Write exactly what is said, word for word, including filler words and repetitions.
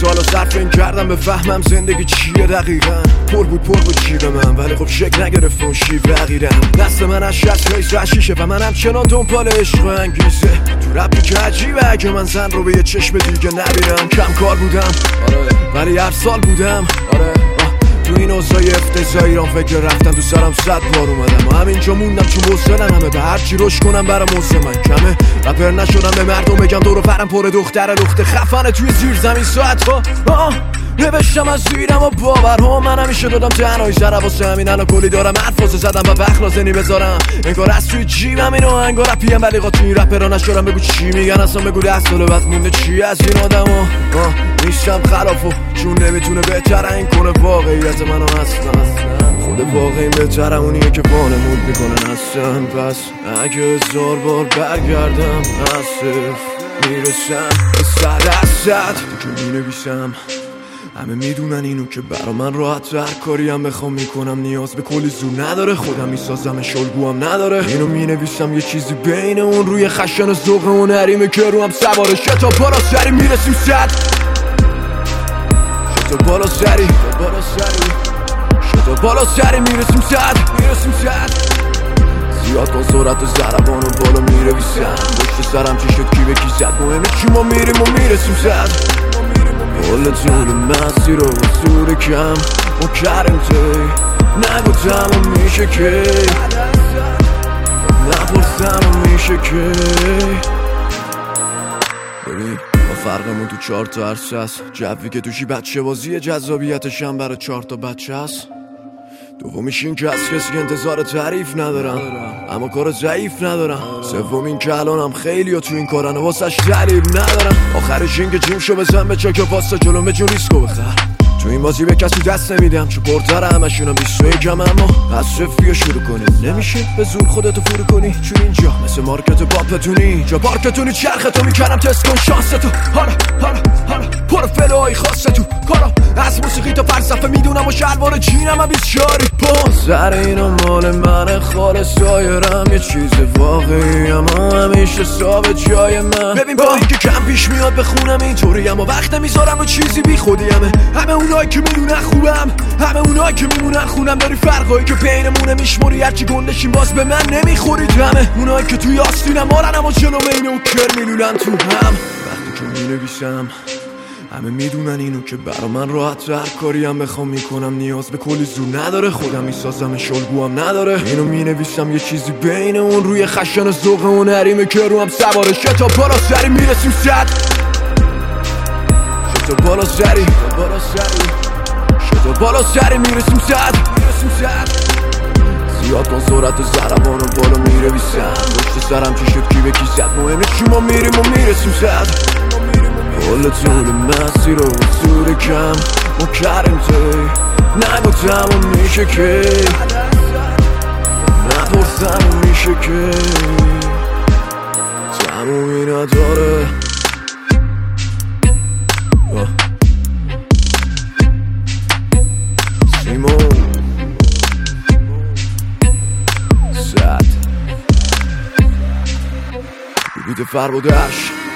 سالا صرف این کردم به فهمم زندگی چیه دقیقا. پر بود پر بود جیب من ولی خب شک نگرفت اون شیوه غیرم. دست من از شست ریز و شیشه و من همچنان دنبال عشق انگیزه. تو ربی که عجیبه اگه من زن رو به یه چشم دیگه نبیرم. کم کار بودم ولی هر سال بودم. تو این اوضاع افتضاحی رام فکر رفتن تو سرم صد بار اومدم و همینجا موندم چون حوصله‌ام همه به هر چی روش کنم برام موزه من کمه. رپر نشدم به مردم بگم دور و برم پر دختر دخته خفنه توی زیر زمین ساعت ها. نوشتم از زیرم و باورها من همیشه دادم تنهایی سر واسه همین الان کلی دارم حرفازه زدم و وقت لازنی بذارم انگار از توی جیبم اینو انگار رپیم ولی قا توی این رپرها نشدم. بگو چی میگن اصلا بگو ده سال بعد مونده چی از این آدم ها. نیستم خلافو چون نمیتونه بهتر این کنه واقعیت منو اصلا. خود واقعی بهتره اونیه که وانمود میکنن اصلا. پس اگه هزار بار برگردم از صفر میرسم به صد از صد که مینویسم. همه میدونن اینو که برا من راحت هر کاری هم بخوام میکنم نیاز به کلی زور نداره. خودم میسازم شلگوام نداره. اینو مینویسم یه چیزی بین اون روی خشن و ذوق اون حریمه که رو هم سواره. شتا بالا سری میرسیم صد. شتا بالا سری بالا سری شتا بالا سری میرسیم صد. میرسیم صد. زیاد با سرعت و ضربان و بالا میرویسم. پشت سرم چی شد کی به کی زد مهمه چی ما میریم و میرسیم صد. کل طول مسیر رو زور کم و کردیم تی نگو تمام میشه که نپرسم میشه که. ببین با فرقمون تو چهار تا عرصه هست. جوی که توشی بچه بازی جذابیتش هم برای چهار تا بچه هست. دومیش این که از کسی انتظار تعریف ندارم اما کار ضعیف ندارم. سومین که الانم خیلی ها تو این کارن و واسش دلیل ندارم. آخرش این که جیم شو بزن به چاک پاستا جلو به جون ریسکو بخر. تو این بازی به کسی دست نمیدم چون پرتره همشونم بیست و یکم اما از صفری شروع کنی نمیشه به زور خودتو فرو کنی. چون اینجا مثل مارکت باپتونی جا بارکتونی چرختو میکنم تست کن شانستو. حالا حالا حالا پر فلوهای خاصه تو کارا از موسیقی تا فلسفه میدونم و شلوار جینم هم بیست شاری پا. سر اینا مال من خالص سایرم یه چیز واقعی اما همیشه ثابت جای من. ببین با اینکه کم پیش میاد بخونم اینطوری اما وقت نمیذارم و چیزی بی خودی همه. همه اونایی که میدونن خوبم همه اونایی که میمونن خونم. داری فرقایی که بینمونه میشموری هرچی گندشیم باز به من نمیخورید. همه اونایی که توی آستینم مارن اما جلو اینه و کر میلولن تو هم. وقتی که مینویسم همه میدونن اینو که برا من راحت هر کاری هم بخوام میکنم نیاز به کلی زور نداره. خودم میسازم شلگوام نداره. اینو مینویسم یه چیزی بین اون روی خشن و ذوق اون حریمه که رو هم سواره. شتا بالا سری میرسیم صد. شتا بالا سری بالا سری شتا بالا سری میرسیم صد. میرسیم صد. زیاد با سرعت و ضربان و بالا میرویسم. پشت سرم چی شد کی به کی زد مهمه چی ما میریم و میرسیم صد. کل طول مسیر رو زور کم و کردیم تی نگو تمام میشه که نپرسم میشه که تمومی نداره. سیمون صد بیبیت فربادش